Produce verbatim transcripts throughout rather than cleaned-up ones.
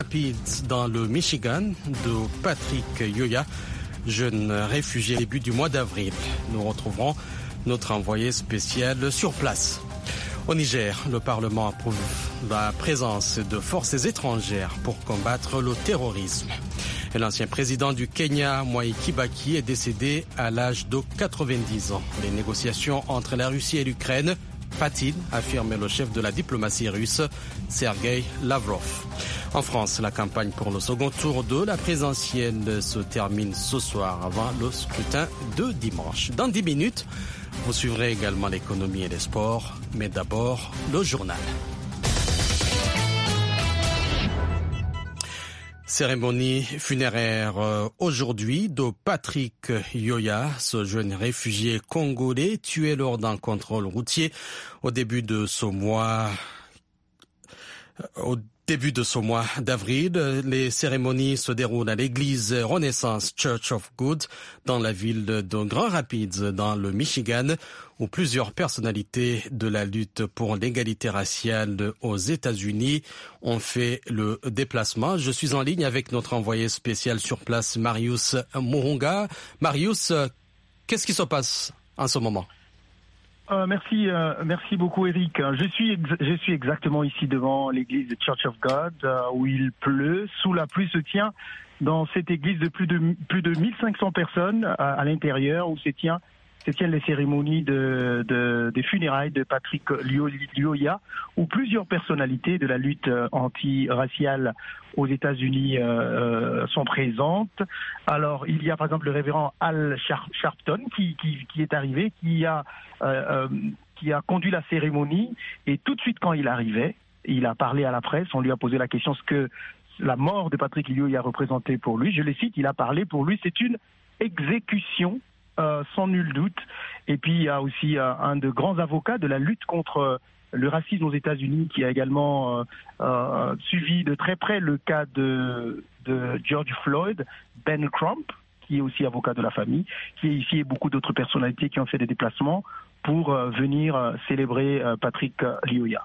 Rapids dans le Michigan de Patrick Yoya, jeune réfugié début du mois d'avril. Nous retrouverons notre envoyé spécial sur place. Au Niger, le Parlement approuve la présence de forces étrangères pour combattre le terrorisme. Et l'ancien président du Kenya, Mwai Kibaki, est décédé à l'âge de quatre-vingt-dix ans. Les négociations entre la Russie et l'Ukraine patinent, affirme le chef de la diplomatie russe, Sergei Lavrov. En France, la campagne pour le second tour de la présidentielle se termine ce soir avant le scrutin de dimanche. Dans dix minutes, vous suivrez également l'économie et les sports, mais d'abord le journal. Cérémonie funéraire aujourd'hui de Patrick Yoya, ce jeune réfugié congolais tué lors d'un contrôle routier au début de ce mois. Au début de ce mois d'avril, les cérémonies se déroulent à l'église Renaissance Church of God dans la ville de Grand Rapids, dans le Michigan, où plusieurs personnalités de la lutte pour l'égalité raciale aux États-Unis ont fait le déplacement. Je suis en ligne avec notre envoyé spécial sur place, Marius Murunga. Marius, qu'est-ce qui se passe en ce moment ? Euh, merci, euh, merci beaucoup Eric. Je suis, ex- je suis exactement ici devant l'église de Church of God euh, où il pleut. Sous la pluie se tient dans cette église de plus de plus de mille cinq cents personnes à, à l'intérieur où se tient se tiennent les cérémonies de, de des funérailles de Patrick Yoya, où plusieurs personnalités de la lutte anti-raciale aux États-Unis euh, sont présentes. Alors, il y a par exemple le révérend Al Sharpton qui, qui, qui est arrivé, qui a, euh, qui a conduit la cérémonie, et tout de suite quand il arrivait, il a parlé à la presse, on lui a posé la question ce que la mort de Patrick Yoya représentait pour lui. Je le cite, il a parlé pour lui, c'est une exécution. Euh, sans nul doute. Et puis il y a aussi euh, un de grands avocats de la lutte contre euh, le racisme aux États-Unis qui a également euh, euh, suivi de très près le cas de, de George Floyd, Ben Crump, qui est aussi avocat de la famille, qui est ici, et beaucoup d'autres personnalités qui ont fait des déplacements pour euh, venir euh, célébrer euh, Patrick Yoya.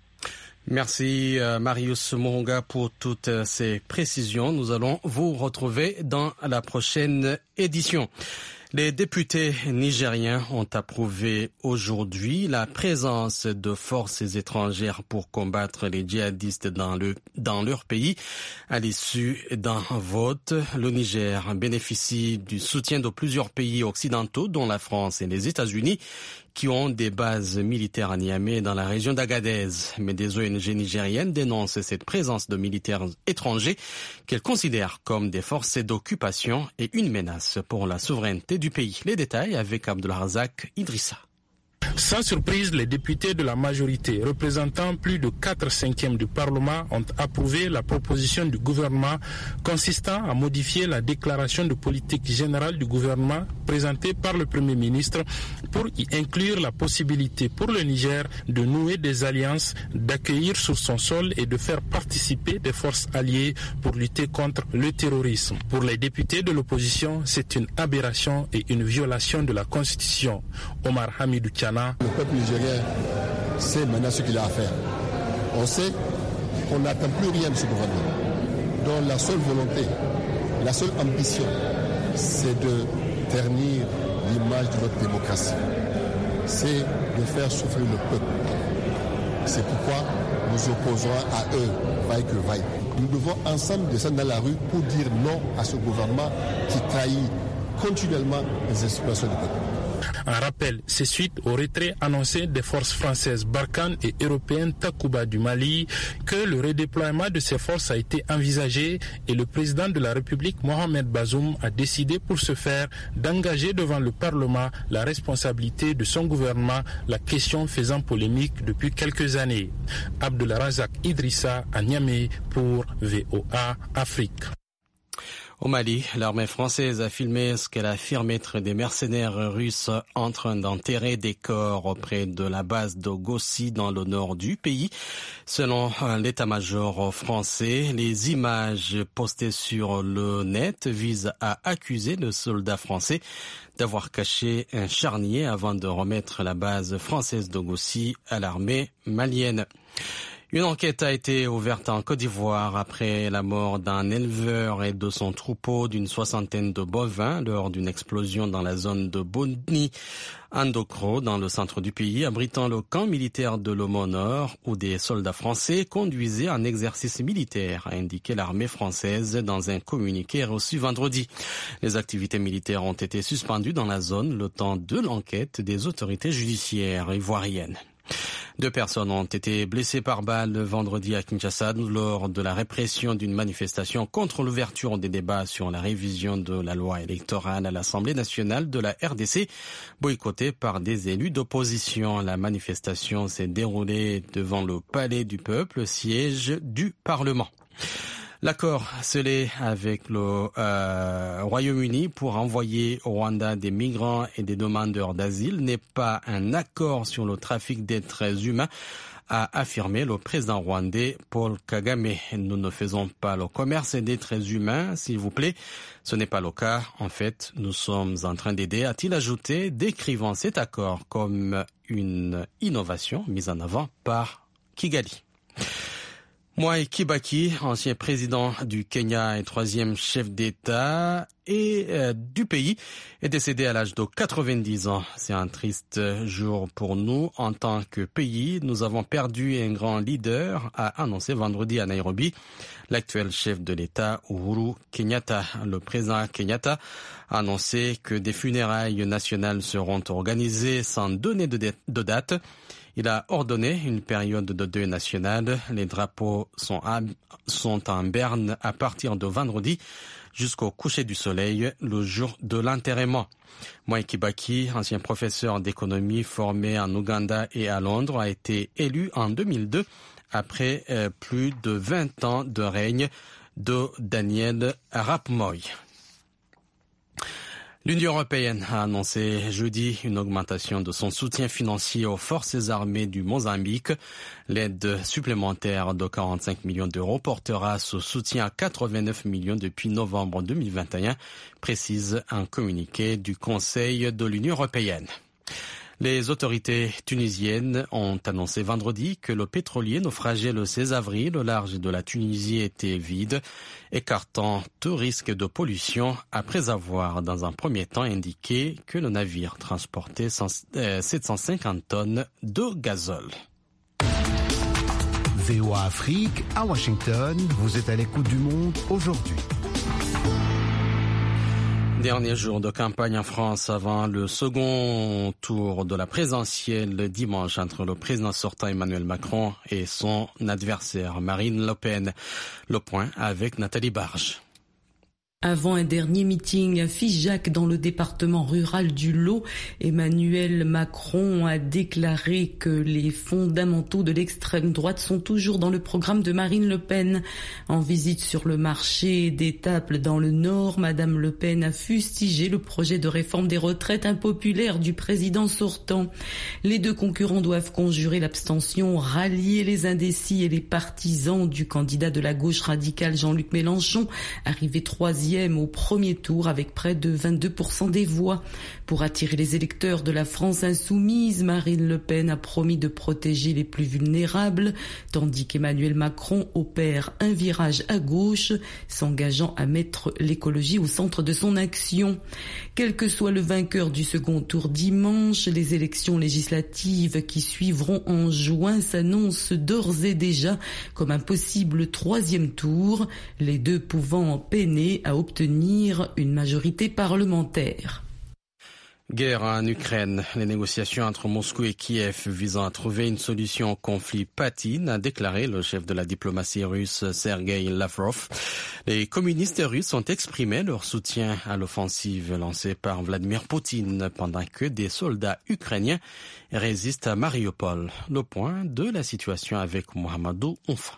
Merci euh, Marius Murunga pour toutes euh, ces précisions. Nous allons vous retrouver dans la prochaine édition. Les députés nigériens ont approuvé aujourd'hui la présence de forces étrangères pour combattre les djihadistes dans, le, dans leur pays. À l'issue d'un vote, le Niger bénéficie du soutien de plusieurs pays occidentaux, dont la France et les États-Unis, qui ont des bases militaires à Niamey dans la région d'Agadez. Mais des O N G nigériennes dénoncent cette présence de militaires étrangers qu'elles considèrent comme des forces d'occupation et une menace pour la souveraineté du pays. Les détails avec Abdelrazak Idrissa. Sans surprise, les députés de la majorité, représentant plus de quatre cinquièmes du Parlement, ont approuvé la proposition du gouvernement consistant à modifier la déclaration de politique générale du gouvernement présentée par le Premier ministre pour y inclure la possibilité pour le Niger de nouer des alliances, d'accueillir sur son sol et de faire participer des forces alliées pour lutter contre le terrorisme. Pour les députés de l'opposition, c'est une aberration et une violation de la Constitution. Omar Hamidou Tchana. Le peuple nigérien sait maintenant ce qu'il a à faire. On sait qu'on n'attend plus rien de ce gouvernement, dont la seule volonté, la seule ambition, c'est de ternir l'image de notre démocratie. C'est de faire souffrir le peuple. C'est pourquoi nous opposerons à eux, vaille que vaille. Nous devons ensemble descendre dans la rue pour dire non à ce gouvernement qui trahit continuellement les aspirations du peuple. Un rappel, c'est suite au retrait annoncé des forces françaises Barkhane et européennes Takuba du Mali que le redéploiement de ces forces a été envisagé et le président de la République, Mohamed Bazoum, a décidé pour ce faire d'engager devant le Parlement la responsabilité de son gouvernement, la question faisant polémique depuis quelques années. Abdelrazak Idrissa à Niamey pour V O A Afrique. Au Mali, l'armée française a filmé ce qu'elle affirme être des mercenaires russes en train d'enterrer des corps auprès de la base de Gossi dans le nord du pays. Selon l'état-major français, les images postées sur le net visent à accuser le soldat français d'avoir caché un charnier avant de remettre la base française de Gossi à l'armée malienne. Une enquête a été ouverte en Côte d'Ivoire après la mort d'un éleveur et de son troupeau d'une soixantaine de bovins lors d'une explosion dans la zone de Boni Andokro, dans le centre du pays, abritant le camp militaire de l'Omo Nord, où des soldats français conduisaient un exercice militaire, a indiqué l'armée française dans un communiqué reçu vendredi. Les activités militaires ont été suspendues dans la zone le temps de l'enquête des autorités judiciaires ivoiriennes. Deux personnes ont été blessées par balle vendredi à Kinshasa lors de la répression d'une manifestation contre l'ouverture des débats sur la révision de la loi électorale à l'Assemblée nationale de la R D C, boycottée par des élus d'opposition. La manifestation s'est déroulée devant le Palais du Peuple, siège du Parlement. L'accord scellé avec le euh, Royaume-Uni pour envoyer au Rwanda des migrants et des demandeurs d'asile n'est pas un accord sur le trafic d'êtres humains, a affirmé le président rwandais Paul Kagame. Nous ne faisons pas le commerce d'êtres humains, s'il vous plaît. Ce n'est pas le cas. En fait, nous sommes en train d'aider, a-t-il ajouté, décrivant cet accord comme une innovation mise en avant par Kigali. Mwai Kibaki, ancien président du Kenya et troisième chef d'État et euh, du pays, est décédé à l'âge de quatre-vingt-dix ans. C'est un triste jour pour nous en tant que pays. Nous avons perdu un grand leader, a annoncé vendredi à Nairobi l'actuel chef de l'État, Uhuru Kenyatta. Le président Kenyatta a annoncé que des funérailles nationales seront organisées sans donner de, de date. Il a ordonné une période de deuil national. Les drapeaux sont, à, sont en berne à partir de vendredi jusqu'au coucher du soleil, le jour de l'enterrement. Mwai Kibaki, ancien professeur d'économie formé en Ouganda et à Londres, a été élu en deux mille deux après euh, plus de vingt ans de règne de Daniel Arap Moi. L'Union européenne a annoncé jeudi une augmentation de son soutien financier aux forces armées du Mozambique. L'aide supplémentaire de quarante-cinq millions d'euros portera ce soutien à quatre-vingt-neuf millions depuis novembre deux mille vingt et un, précise un communiqué du Conseil de l'Union européenne. Les autorités tunisiennes ont annoncé vendredi que le pétrolier naufragé le seize avril au large de la Tunisie était vide, écartant tout risque de pollution après avoir dans un premier temps indiqué que le navire transportait sept cent cinquante tonnes de gazole. V O A Afrique, à Washington, vous êtes à l'écoute du monde aujourd'hui. Dernier jour de campagne en France avant le second tour de la présidentielle dimanche entre le président sortant Emmanuel Macron et son adversaire Marine Le Pen. Le point avec Nathalie Barge. Avant un dernier meeting à Figeac dans le département rural du Lot, Emmanuel Macron a déclaré que les fondamentaux de l'extrême droite sont toujours dans le programme de Marine Le Pen. En visite sur le marché d'Étaples dans le Nord, Madame Le Pen a fustigé le projet de réforme des retraites impopulaire du président sortant. Les deux concurrents doivent conjurer l'abstention, rallier les indécis et les partisans du candidat de la gauche radicale Jean-Luc Mélenchon, arrivé troisième au premier tour avec près de vingt-deux pour cent des voix. Pour attirer les électeurs de la France insoumise, Marine Le Pen a promis de protéger les plus vulnérables, tandis qu'Emmanuel Macron opère un virage à gauche, s'engageant à mettre l'écologie au centre de son action. Quel que soit le vainqueur du second tour dimanche, les élections législatives qui suivront en juin s'annoncent d'ores et déjà comme un possible troisième tour, les deux pouvant peiner à obtenir une majorité parlementaire. Guerre en Ukraine. Les négociations entre Moscou et Kiev visant à trouver une solution au conflit patinent, a déclaré le chef de la diplomatie russe Sergei Lavrov. Les communistes russes ont exprimé leur soutien à l'offensive lancée par Vladimir Poutine pendant que des soldats ukrainiens résistent à Mariupol. Le point de la situation avec Mohamedou Oumfa.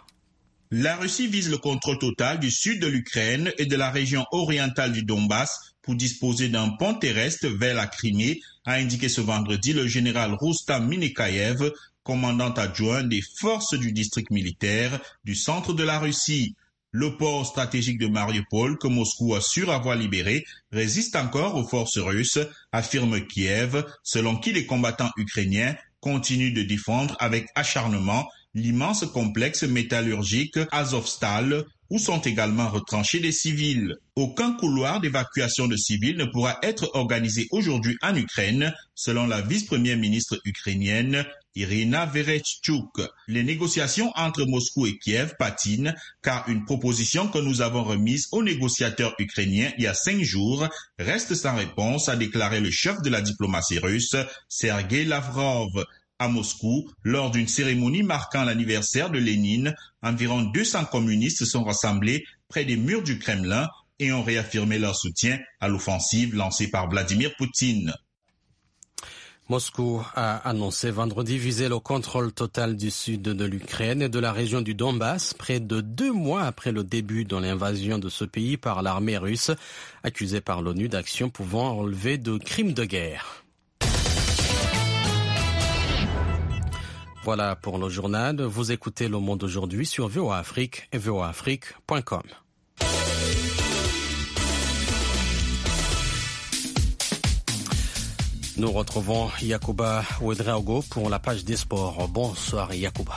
La Russie vise le contrôle total du sud de l'Ukraine et de la région orientale du Donbass pour disposer d'un pont terrestre vers la Crimée, a indiqué ce vendredi le général Roustam Minekayev, commandant adjoint des forces du district militaire du centre de la Russie. Le port stratégique de Mariupol, que Moscou assure avoir libéré, résiste encore aux forces russes, affirme Kiev, selon qui les combattants ukrainiens continuent de défendre avec acharnement l'immense complexe métallurgique Azovstal, où sont également retranchés des civils. Aucun couloir d'évacuation de civils ne pourra être organisé aujourd'hui en Ukraine, selon la vice-première ministre ukrainienne Irina Vereshchuk. Les négociations entre Moscou et Kiev patinent car une proposition que nous avons remise aux négociateurs ukrainiens il y a cinq jours reste sans réponse, a déclaré le chef de la diplomatie russe, Sergei Lavrov. À Moscou, lors d'une cérémonie marquant l'anniversaire de Lénine, environ deux cents communistes sont rassemblés près des murs du Kremlin et ont réaffirmé leur soutien à l'offensive lancée par Vladimir Poutine. Moscou a annoncé vendredi viser le contrôle total du sud de l'Ukraine et de la région du Donbass, près de deux mois après le début de l'invasion de ce pays par l'armée russe, accusée par l'ONU d'actions pouvant relever de crimes de guerre. Voilà pour le journal. Vous écoutez Le Monde aujourd'hui sur V O A Afrique et V O A Afrique point com. Nous retrouvons Yacouba Ouedraogo pour la page des sports. Bonsoir Yacouba.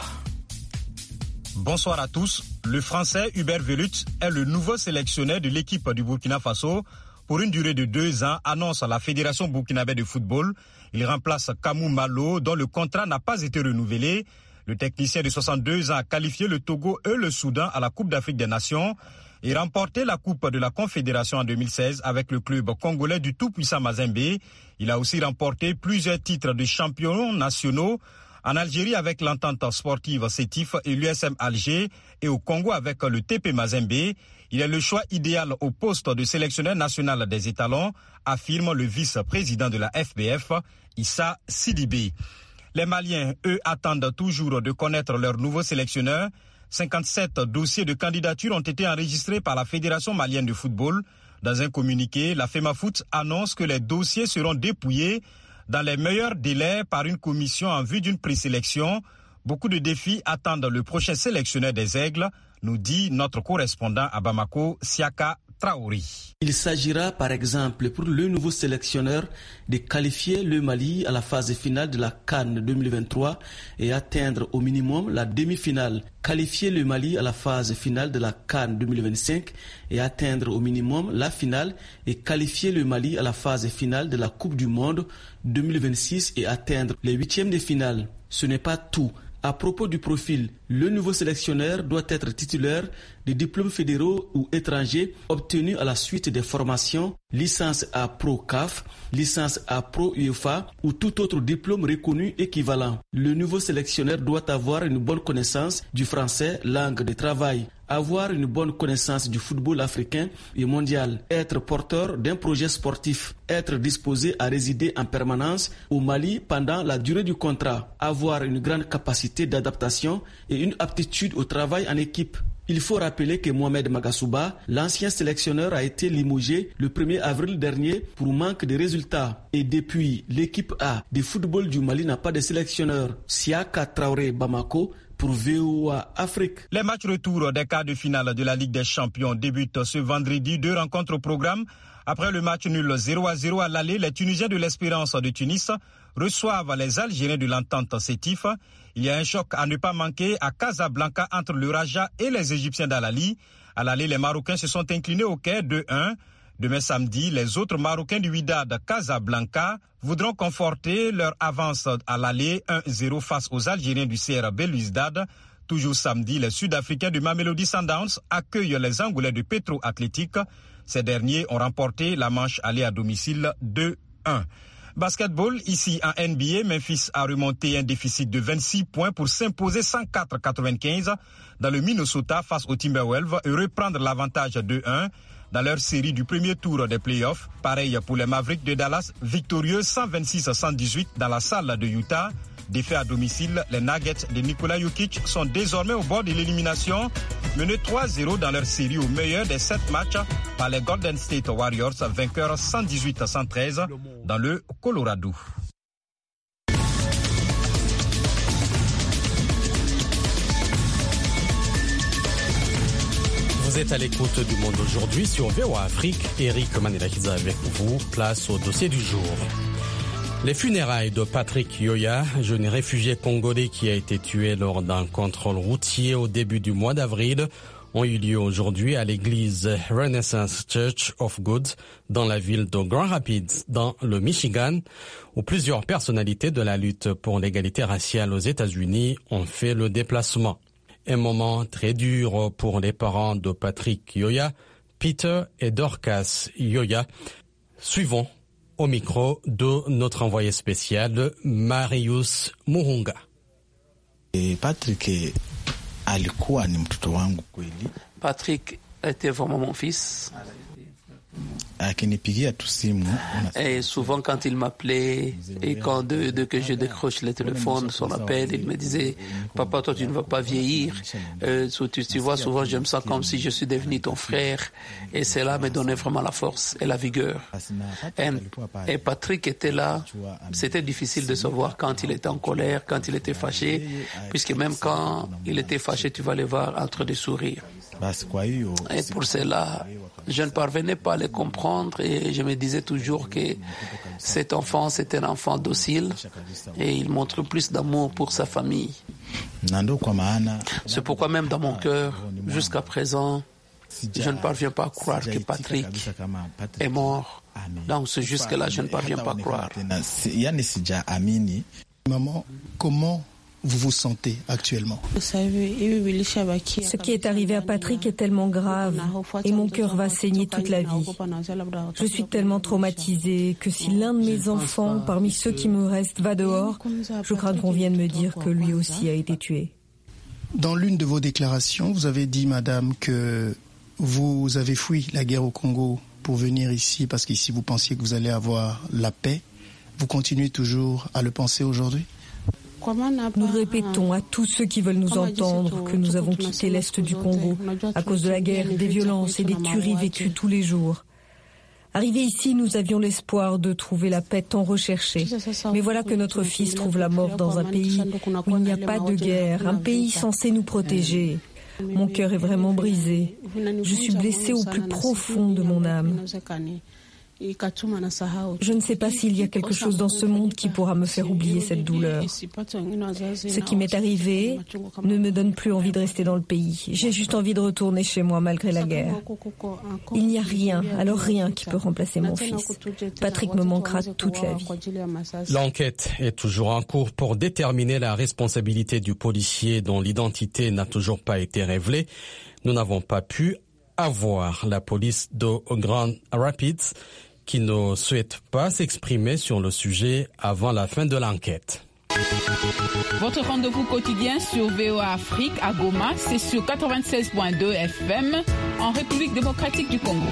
Bonsoir à tous. Le Français Hubert Velut est le nouveau sélectionneur de l'équipe du Burkina Faso pour une durée de deux ans, annonce la Fédération burkinabé de football. Il remplace Kamou Malo, dont le contrat n'a pas été renouvelé. Le technicien de soixante-deux ans a qualifié le Togo et le Soudan à la Coupe d'Afrique des Nations et remporté la Coupe de la Confédération en deux mille seize avec le club congolais du tout-puissant Mazembe. Il a aussi remporté plusieurs titres de champions nationaux en Algérie avec l'entente sportive Sétif et l'U S M Alger et au Congo avec le T P Mazembe. Il est le choix idéal au poste de sélectionneur national des étalons, affirme le vice-président de la F B F, Issa Sidibé. Les Maliens, eux, attendent toujours de connaître leur nouveau sélectionneur. cinquante-sept dossiers de candidature ont été enregistrés par la Fédération malienne de football. Dans un communiqué, la FEMAFOOT annonce que les dossiers seront dépouillés dans les meilleurs délais par une commission en vue d'une présélection. Beaucoup de défis attendent le prochain sélectionneur des Aigles, nous dit notre correspondant à Bamako, Siaka Traoré. Il s'agira par exemple pour le nouveau sélectionneur de qualifier le Mali à la phase finale de la CAN deux mille vingt-trois et atteindre au minimum la demi-finale. Qualifier le Mali à la phase finale de la CAN deux mille vingt-cinq et atteindre au minimum la finale et qualifier le Mali à la phase finale de la Coupe du Monde deux mille vingt-six et atteindre les huitièmes de finale. Ce n'est pas tout. À propos du profil, le nouveau sélectionneur doit être titulaire de diplômes fédéraux ou étrangers obtenus à la suite des formations licence A Pro C A F, licence A Pro U E F A ou tout autre diplôme reconnu équivalent. Le nouveau sélectionneur doit avoir une bonne connaissance du français, langue de travail, avoir une bonne connaissance du football africain et mondial, être porteur d'un projet sportif, être disposé à résider en permanence au Mali pendant la durée du contrat, avoir une grande capacité d'adaptation et une aptitude au travail en équipe. Il faut rappeler que Mohamed Magasuba, l'ancien sélectionneur, a été limogé le premier avril dernier pour manque de résultats. Et depuis, l'équipe A de football du Mali n'a pas de sélectionneur. Siaka Traoré Bamako pour V O A Afrique. Les matchs retour des quarts de finale de la Ligue des Champions débutent ce vendredi. Deux rencontres au programme. Après le match nul zéro à zéro à l'aller, les Tunisiens de l'Espérance de Tunis reçoivent les Algériens de l'entente Sétif. Il y a un choc à ne pas manquer à Casablanca entre le Raja et les Égyptiens d'Al-Ali. À l'aller, les Marocains se sont inclinés au Caire deux un. Demain samedi, les autres Marocains du Wydad Casablanca voudront conforter leur avance à l'aller un zéro face aux Algériens du C R Belouizdad. Toujours samedi, les Sud-Africains de Mamelodi Sundowns accueillent les Angolais de Petro Athletic. Ces derniers ont remporté la manche aller à domicile deux un. Basketball, ici en N B A, Memphis a remonté un déficit de vingt-six points pour s'imposer cent quatre à quatre-vingt-quinze dans le Minnesota face aux Timberwolves et reprendre l'avantage deux un dans leur série du premier tour des playoffs. Pareil pour les Mavericks de Dallas, victorieux cent vingt-six à cent dix-huit dans la salle de Utah. Défait à domicile, les Nuggets de Nikola Jokic sont désormais au bord de l'élimination, menés trois zéro dans leur série au meilleur des sept matchs par les Golden State Warriors, vainqueurs cent dix-huit à cent treize dans le Colorado. Vous êtes à l'écoute du Monde aujourd'hui sur V O A Afrique. Eric Manelakiza avec vous. Place au dossier du jour. Les funérailles de Patrick Yoya, jeune réfugié congolais qui a été tué lors d'un contrôle routier au début du mois d'avril, ont eu lieu aujourd'hui à l'église Renaissance Church of Good dans la ville de Grand Rapids, dans le Michigan, où plusieurs personnalités de la lutte pour l'égalité raciale aux États-Unis ont fait le déplacement. Un moment très dur pour les parents de Patrick Yoya, Peter et Dorcas Yoya. Suivons au micro de notre envoyé spécial, Marius Muhunga. Patrick alikuwa ni mtoto wangu kweli. Patrick était vraiment mon fils. Akinipigia tu simu. Et souvent quand il m'appelait et quand de, de que je décroche le téléphone, son appel, il me disait « Papa, toi tu ne vas pas vieillir. Euh, tu, tu vois, souvent je me sens comme si je suis devenu ton frère. » Et cela me donnait vraiment la force et la vigueur. Et, et Patrick était là. C'était difficile de savoir quand il était en colère, quand il était fâché, puisque même quand il était fâché, tu vas le voir entre des sourires. Et pour cela, je ne parvenais pas à les comprendre et je me disais toujours que cet enfant, c'était un enfant docile et il montre plus d'amour pour sa famille. C'est pourquoi même dans mon cœur, jusqu'à présent, je ne parviens pas à croire que Patrick est mort. Donc c'est jusque-là, je ne parviens pas à croire. Maman, comment vous vous sentez actuellement? Ce qui est arrivé à Patrick est tellement grave et mon cœur va saigner toute la vie. Je suis tellement traumatisée que si l'un de mes enfants, parmi ceux qui me restent, va dehors, je crains qu'on vienne me dire que lui aussi a été tué. Dans l'une de vos déclarations, vous avez dit, madame, que vous avez fui la guerre au Congo pour venir ici parce qu'ici vous pensiez que vous allez avoir la paix. Vous continuez toujours à le penser aujourd'hui? Nous répétons à tous ceux qui veulent nous entendre que nous avons quitté l'Est du Congo à cause de la guerre, des violences et des tueries vécues tous les jours. Arrivés ici, nous avions l'espoir de trouver la paix tant recherchée. Mais voilà que notre fils trouve la mort dans un pays où il n'y a pas de guerre, un pays censé nous protéger. Mon cœur est vraiment brisé. Je suis blessée au plus profond de mon âme. Je ne sais pas s'il y a quelque chose dans ce monde qui pourra me faire oublier cette douleur. Ce qui m'est arrivé ne me donne plus envie de rester dans le pays. J'ai juste envie de retourner chez moi malgré la guerre. Il n'y a rien, alors rien qui peut remplacer mon fils. Patrick me manquera toute la vie. L'enquête est toujours en cours pour déterminer la responsabilité du policier dont l'identité n'a toujours pas été révélée. Nous n'avons pas pu avoir la police de Grand Rapids qui ne souhaite pas s'exprimer sur le sujet avant la fin de l'enquête. Votre rendez-vous quotidien sur V O A Afrique à Goma, c'est sur quatre-vingt-seize point deux F M en République démocratique du Congo.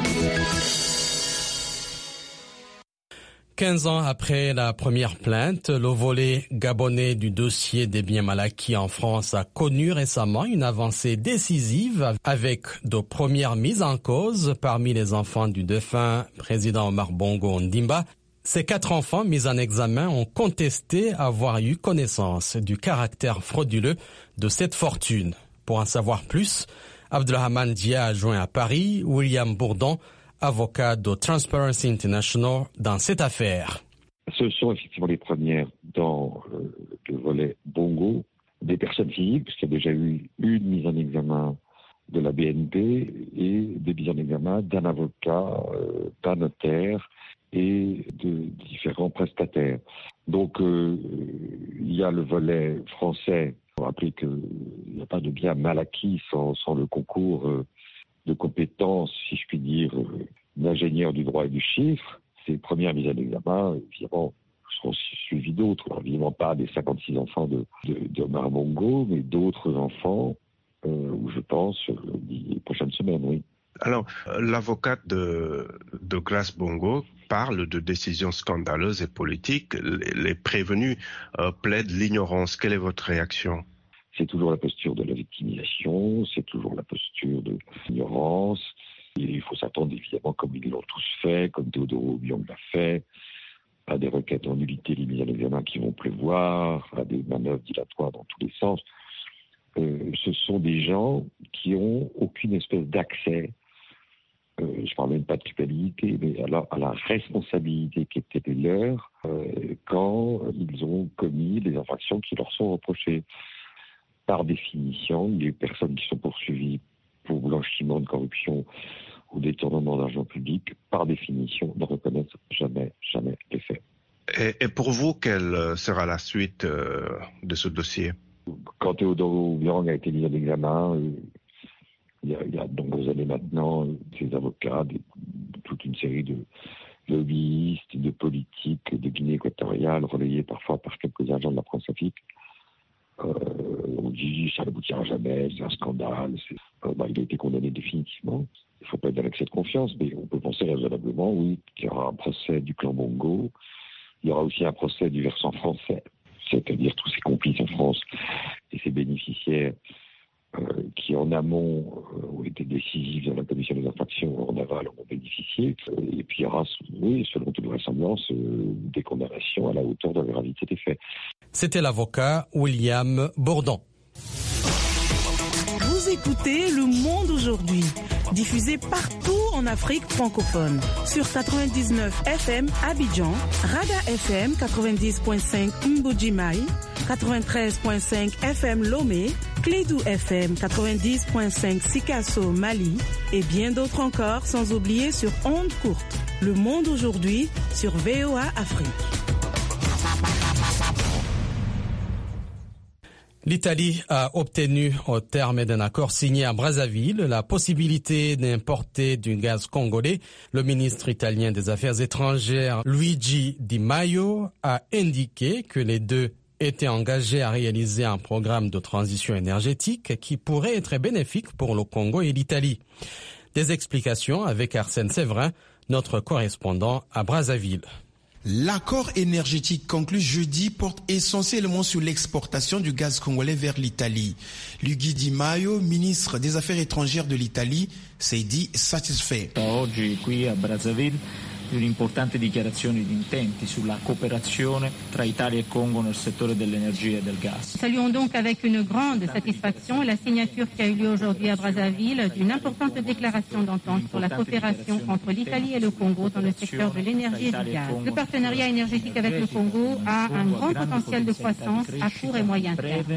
quinze ans après la première plainte, le volet gabonais du dossier des biens mal acquis en France a connu récemment une avancée décisive avec de premières mises en cause parmi les enfants du défunt président Omar Bongo Ondimba. Ces quatre enfants mis en examen ont contesté avoir eu connaissance du caractère frauduleux de cette fortune. Pour en savoir plus, Abdelrahman Dia a joint à Paris William Bourdon, avocat de Transparency International dans cette affaire. Ce sont effectivement les premières dans euh, le volet Bongo, des personnes physiques, puisqu'il y a déjà eu une mise en examen de la B N P et des mises en examen d'un avocat, euh, d'un notaire et de différents prestataires. Donc euh, il y a le volet français. Il faut rappeler qu'il n'y a pas de bien mal acquis sans, sans le concours euh, de compétences, si je puis dire, euh, d'ingénieurs du droit et du chiffre. Ces premières mises en examen, évidemment, seront suivies d'autres. Alors, évidemment pas des cinquante-six enfants de, de, de Omar Bongo, mais d'autres enfants, euh, où je pense, euh, les prochaines semaines, oui. Alors, l'avocate de, de Grace Bongo parle de décisions scandaleuses et politiques. Les, les prévenus euh, plaident l'ignorance. Quelle est votre réaction ? C'est toujours la posture de la victimisation, c'est toujours la posture de l'ignorance. Il faut s'attendre évidemment, comme ils l'ont tous fait, comme Théodore Obiang l'a fait, à des requêtes en nullité des mises en examen qui vont prévoir, à des manœuvres dilatoires dans tous les sens. Euh, ce sont des gens qui ont aucune espèce d'accès euh, je parle même pas de culpabilité, mais à la, à la responsabilité qui était leur euh, quand ils ont commis les infractions qui leur sont reprochées. Par définition, les personnes qui sont poursuivies pour blanchiment de corruption ou détournement d'argent public, par définition, ne reconnaissent jamais, jamais les faits. Et, et pour vous, quelle sera la suite euh, de ce dossier? Quand Théodore Obiang a été mis en examen, euh, il, y a, il y a de nombreuses années maintenant, ses avocats, des, toute une série de lobbyistes, de politiques de Guinée équatoriale, relayés parfois par quelques agents de la France-Afrique, euh, on dit ça n'aboutira jamais, c'est un scandale. C'est... Euh, bah, il a été condamné définitivement. Il ne faut pas être dans l'excès de confiance, mais on peut penser raisonnablement, oui, qu'il y aura un procès du clan Bongo. Il y aura aussi un procès du versant français, c'est-à-dire tous ces complices en France et ces bénéficiaires euh, qui en amont euh, ont été décisifs dans la commission des infractions, en aval ont bénéficié. Et puis il y aura, oui, selon toute vraisemblance, euh, des condamnations à la hauteur de la gravité des faits. C'était l'avocat William Bourdon. Vous écoutez Le Monde aujourd'hui, diffusé partout en Afrique francophone. Sur quatre-vingt-dix-neuf F M Abidjan, Rada F M quatre-vingt-dix point cinq Mbujimai, quatre-vingt-treize point cinq F M Lomé, Clédou F M quatre-vingt-dix point cinq Sikasso Mali et bien d'autres encore, sans oublier sur ondes courtes. Le Monde aujourd'hui sur V O A Afrique. L'Italie a obtenu, au terme d'un accord signé à Brazzaville, la possibilité d'importer du gaz congolais. Le ministre italien des Affaires étrangères, Luigi Di Maio, a indiqué que les deux étaient engagés à réaliser un programme de transition énergétique qui pourrait être bénéfique pour le Congo et l'Italie. Des explications avec Arsène Séverin, notre correspondant à Brazzaville. L'accord énergétique conclu jeudi porte essentiellement sur l'exportation du gaz congolais vers l'Italie. Luigi Di Maio, ministre des Affaires étrangères de l'Italie, s'est dit satisfait. Oggi qui a Brazzaville un'importante dichiarazione di intenti sulla cooperazione tra Italia e Congo nel settore dell'energia e del gas. Saluons donc avec une grande satisfaction la signature qui a eu lieu aujourd'hui à Brazzaville d'une importante déclaration d'entente sur la coopération entre l'Italie et le Congo dans le secteur de l'énergie et du gaz. Le partenariat énergétique avec le Congo a un grand potentiel de croissance à court et moyen terme.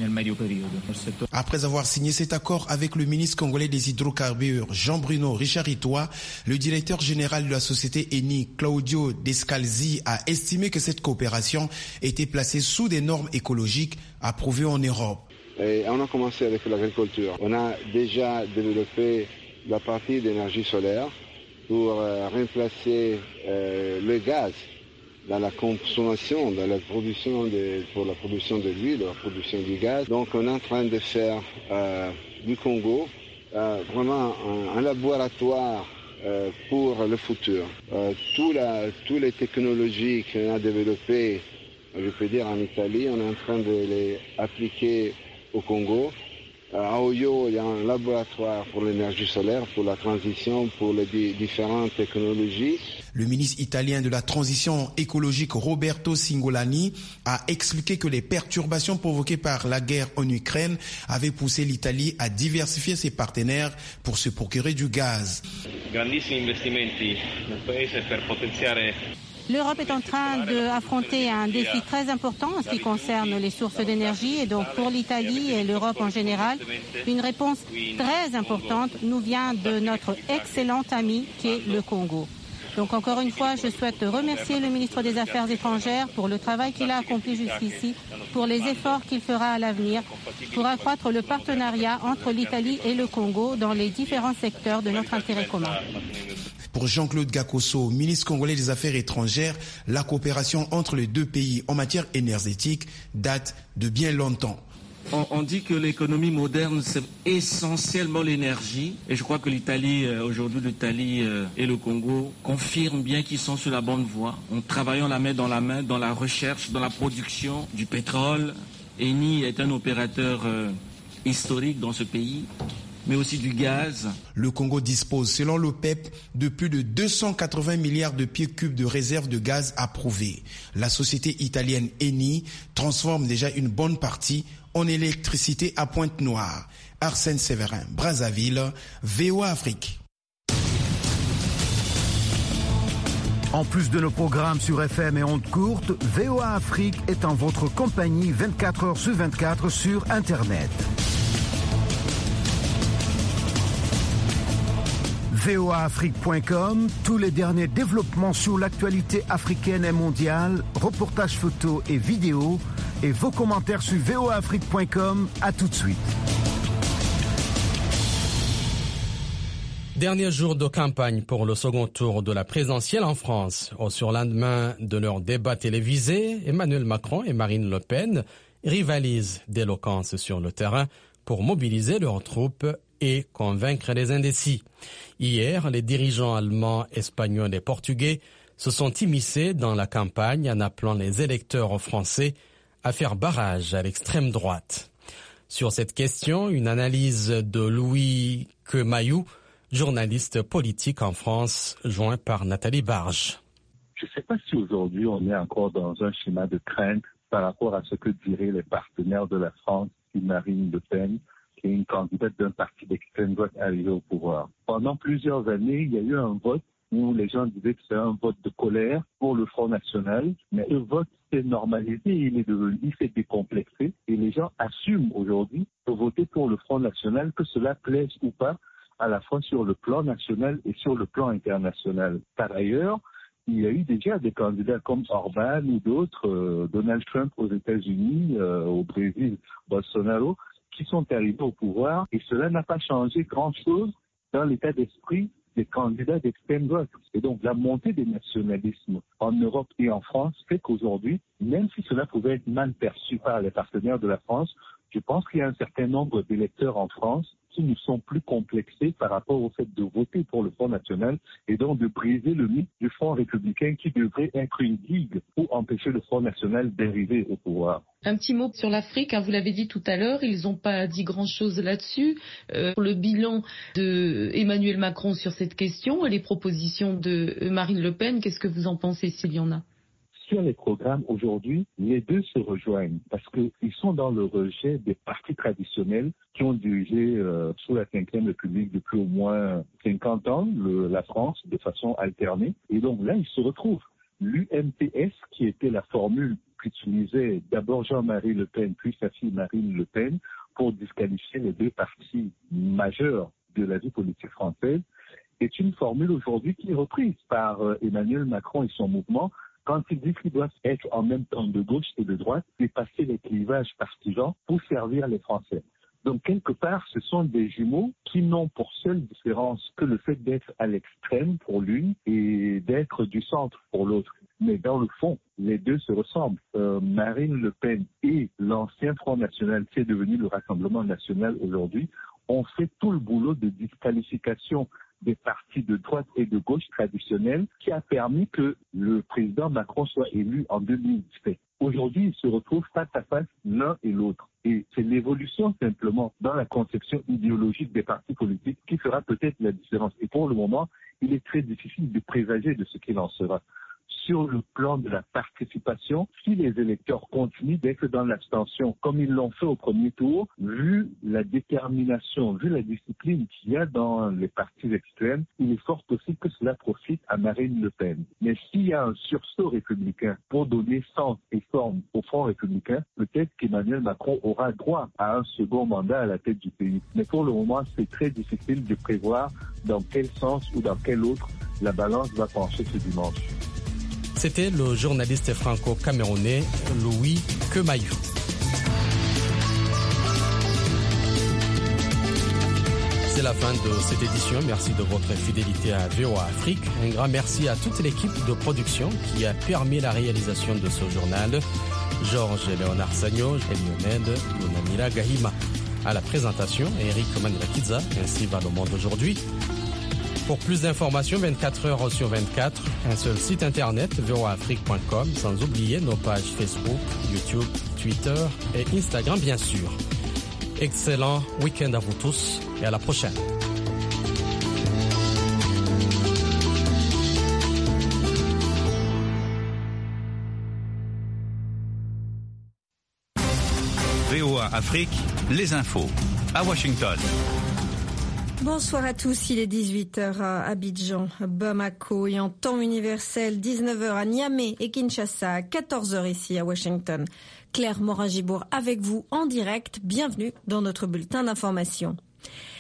Après avoir signé cet accord avec le ministre congolais des hydrocarbures, Jean-Bruno Richard-Itoa, le directeur général de la société Eni, Claudio Descalzi, a estimé que cette coopération était placée sous des normes écologiques approuvées en Europe. Et on a commencé avec l'agriculture. On a déjà développé la partie d'énergie solaire pour euh, remplacer euh, le gaz dans la consommation, dans la production de, pour la production de l'huile, la production du gaz. Donc on est en train de faire euh, du Congo euh, vraiment un, un laboratoire Euh, pour le futur. Euh, tout la, toutes les technologies qu'on a développées, je peux dire en Italie, on est en train de les appliquer au Congo. Euh, à Oyo, il y a un laboratoire pour l'énergie solaire, pour la transition, pour les di- différentes technologies. Le ministre italien de la transition écologique Roberto Cingolani a expliqué que les perturbations provoquées par la guerre en Ukraine avaient poussé l'Italie à diversifier ses partenaires pour se procurer du gaz. L'Europe est en train d'affronter un défi très important en ce qui concerne les sources d'énergie et donc pour l'Italie et l'Europe en général, une réponse très importante nous vient de notre excellent ami qui est le Congo. Donc encore une fois, je souhaite remercier le ministre des Affaires étrangères pour le travail qu'il a accompli jusqu'ici, pour les efforts qu'il fera à l'avenir, pour accroître le partenariat entre l'Italie et le Congo dans les différents secteurs de notre intérêt commun. Pour Jean-Claude Gakoso, ministre congolais des Affaires étrangères, la coopération entre les deux pays en matière énergétique date de bien longtemps. On, on dit que l'économie moderne, c'est essentiellement l'énergie. Et je crois que l'Italie, euh, aujourd'hui, l'Italie euh, et le Congo confirment bien qu'ils sont sur la bonne voie. En travaillant la main dans la main dans la recherche, dans la production du pétrole. Eni est un opérateur euh, historique dans ce pays, mais aussi du gaz. Le Congo dispose, selon l'OPEP, de plus de deux cent quatre-vingts milliards de pieds cubes de réserves de gaz approuvées. La société italienne Eni transforme déjà une bonne partie en électricité à Pointe-Noire. Arsène Séverin, Brazzaville, V O A Afrique. En plus de nos programmes sur F M et ondes courtes, V O A Afrique est en votre compagnie vingt-quatre heures sur vingt-quatre sur Internet. V O A Afrique point com, tous les derniers développements sur l'actualité africaine et mondiale, reportages photos et vidéos, et vos commentaires sur V O A Afrique point com. À tout de suite. Dernier jour de campagne pour le second tour de la présidentielle en France. Au surlendemain de leur débat télévisé, Emmanuel Macron et Marine Le Pen rivalisent d'éloquence sur le terrain pour mobiliser leurs troupes et convaincre les indécis. Hier, les dirigeants allemands, espagnols et portugais se sont immiscés dans la campagne en appelant les électeurs français à faire barrage à l'extrême droite. Sur cette question, une analyse de Louis Quemayou, journaliste politique en France, joint par Nathalie Barge. Je ne sais pas si aujourd'hui on est encore dans un schéma de crainte par rapport à ce que diraient les partenaires de la France si Marine Le Pen, qui est une candidate d'un parti d'extrême droite, arrivée au pouvoir. Pendant plusieurs années, il y a eu un vote où les gens disaient que c'est un vote de colère pour le Front National, mais le vote s'est normalisé, il est devenu, il s'est décomplexé, et les gens assument aujourd'hui de voter pour le Front National, que cela plaise ou pas, à la fois sur le plan national et sur le plan international. Par ailleurs, il y a eu déjà des candidats comme Orban ou d'autres, euh, Donald Trump aux États-Unis, euh, au Brésil, Bolsonaro, qui sont arrivés au pouvoir, et cela n'a pas changé grand-chose dans l'état d'esprit des candidats d'extrême droite. Et donc la montée des nationalismes en Europe et en France fait qu'aujourd'hui, même si cela pouvait être mal perçu par les partenaires de la France, je pense qu'il y a un certain nombre d'électeurs en France qui ne sont plus complexés par rapport au fait de voter pour le Front National et donc de briser le mythe du Front républicain qui devrait être une digue pour empêcher le Front National d'arriver au pouvoir. Un petit mot sur l'Afrique, hein, vous l'avez dit tout à l'heure, ils n'ont pas dit grand-chose là-dessus. Euh, le bilan de Emmanuel Macron sur cette question et les propositions de Marine Le Pen, qu'est-ce que vous en pensez s'il y en a ? Sur les programmes aujourd'hui, les deux se rejoignent parce qu'ils sont dans le rejet des partis traditionnels qui ont dirigé euh, sous la cinquième République depuis au moins cinquante ans le, la France de façon alternée. Et donc là, ils se retrouvent. L'U M P S, qui était la formule qu'utilisait d'abord Jean-Marie Le Pen, puis sa fille Marine Le Pen, pour disqualifier les deux partis majeurs de la vie politique française, est une formule aujourd'hui qui est reprise par euh, Emmanuel Macron et son mouvement, quand ils disent qu'ils doivent être en même temps de gauche et de droite, dépasser les clivages partisans pour servir les Français. Donc, quelque part, ce sont des jumeaux qui n'ont pour seule différence que le fait d'être à l'extrême pour l'une et d'être du centre pour l'autre. Mais dans le fond, les deux se ressemblent. Euh, Marine Le Pen et l'ancien Front National, qui est devenu le Rassemblement National aujourd'hui, ont fait tout le boulot de disqualification des partis de droite et de gauche traditionnels qui a permis que le président Macron soit élu en deux mille dix-sept. Aujourd'hui, ils se retrouvent face à face l'un et l'autre. Et c'est l'évolution simplement dans la conception idéologique des partis politiques qui fera peut-être la différence. Et pour le moment, il est très difficile de présager de ce qu'il en sera. Sur le plan de la participation, si les électeurs continuent d'être dans l'abstention comme ils l'ont fait au premier tour, vu la détermination, vu la discipline qu'il y a dans les partis extrêmes, il est fort possible que cela profite à Marine Le Pen. Mais s'il y a un sursaut républicain pour donner sens et forme au Front républicain, peut-être qu'Emmanuel Macron aura droit à un second mandat à la tête du pays. Mais pour le moment, c'est très difficile de prévoir dans quel sens ou dans quel autre la balance va pencher ce dimanche. C'était le journaliste franco-camerounais Louis Quemayou. C'est la fin de cette édition. Merci de votre fidélité à V O A Afrique. Un grand merci à toute l'équipe de production qui a permis la réalisation de ce journal. Georges Léonard Sagno, Lionel Yonamila Gahima. À la présentation, Eric Manirakiza, ainsi va le monde aujourd'hui. Pour plus d'informations, vingt-quatre heures sur vingt-quatre, un seul site internet, V O A Afrique point com, sans oublier nos pages Facebook, YouTube, Twitter et Instagram, bien sûr. Excellent week-end à vous tous et à la prochaine. V O A Afrique, les infos à Washington. Bonsoir à tous, il est dix-huit heures à Abidjan, Bamako et en temps universel, dix-neuf heures à Niamey et Kinshasa, quatorze heures ici à Washington. Claire Morin-Gibourg avec vous en direct, bienvenue dans notre bulletin d'information.